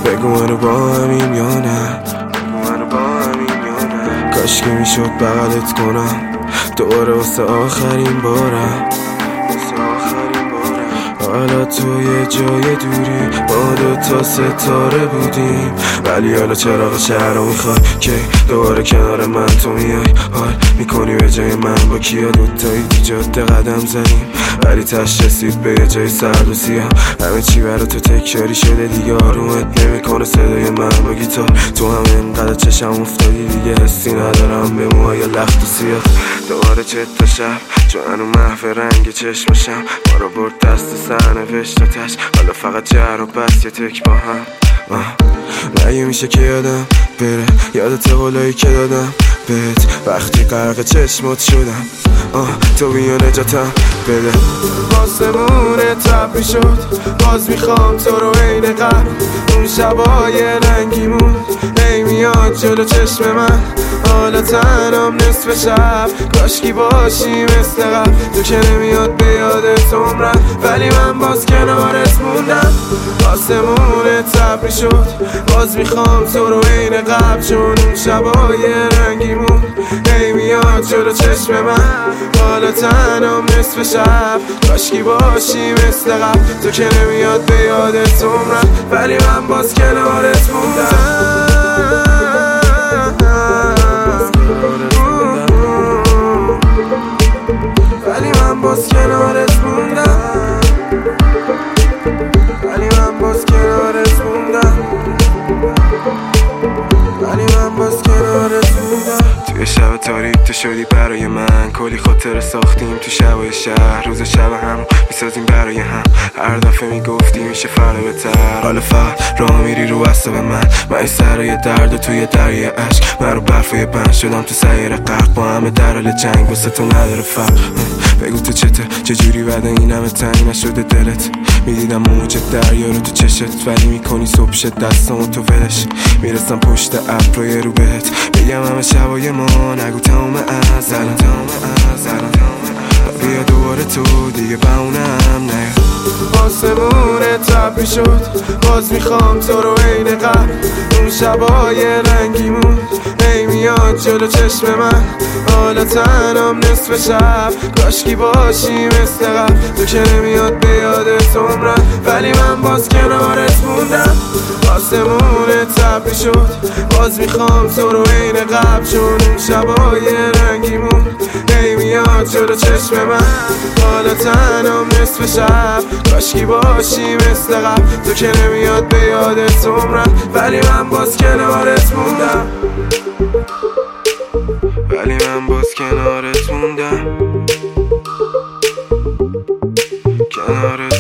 بگو منو با همیم یا نه، کاش که میشد بغلت کنم دوباره واسه آخرین بارم. حالا تو یه جای دوری، ما 2 ستاره بودیم، ولی حالا چراغ شهر رو میخوای که دوباره کنار من تو میای. حال میکنی به جای من با کیا دوتایی تو جاده قدم زنیم، ولی تش رسید به یه جای سرد و سیاه. همه چی برا تو تکراری شده دیگه، آرومت نمیکنه صدای من با گیتار. تو هم اینقدر چشم افتادی دیگه، حسی ندارم به موهای لخت و سیاه. دوباره چت تا شب چون هنو محو رنگ چشمشم، ما رو برد دست سرنوشتتش، حالا فقط جر و بس یه تک با هم. مگه میشه که یادم بره یادت قولایی که دادم بهت وقتی غرق چشمات شدم؟ تو بیا نجاتم بده. آسمون تبری شد، باز میخوام تو رو عین قبل، اون شبای رنگیمون هی میاد جلو چشم من. حالا تنم نصف شب، کاشکی باشی مثل قبل، تو که نمیاد به یادت عمرم، ولی من باز کنارت موندم. آسمون تبری شد، باز میخوام تو رو عین قبل، چون اون شبای رنگیمون هی میاد جلو چشم من. حالا تنم نصف شب، کاشکی باشی مثل قبل، تو که نمیاد به یادت عمرم، ولی من باز کنارت موندم. ولی من باز کنارت موندم، ولی من باز کنارت موندم، ولی من باز کنارت موندم. توی شب تاریک تو شدی برای من، کلی خاطر ساختیم تو شبای شهر، روز شب هم میسازیم برای هم، هر دفعه میگفتی میشه فردا بهتر. حالا فقط راه میری رو عصب من این سرای درد و توی دریای عشق، من رو برفای بند شدم تو سیر غرق، با همه در حال جنگ واسه تو نداره فرق. بگو تو چجوری بعد این همه تنگ نشده دلت؟ میدیدم موج دریا رو تو چشت، ولی میکنی صبح شد دستامو تو ولش، میرسم پشت ابر رو بهت بگم همه شبای ما، نگو تمام از الان بیا دوباره تو دیگه بهونم نه. آسمون تبری شد، باز میخوام تو رو عین قبل، اون شبای رنگیمون هی میاد جلو چشم من. حالا تنم نصف شب، کاشکی باشی مثل قبل، تو که نمیاد به یادت عمرم، ولی من باز کنارت موندم. آسمون تبری شد، باز میخوام تو رو عین قبل، چون اون شبای رنگیمون هی میاد جلو چشم من. حالا تنم نصف شب، کاشکی باشی مثل قبل، تو که نمیاد به یادت عمرم، ولی من باز کنارت موندم، ولی من باز کنارت موندم، کنارت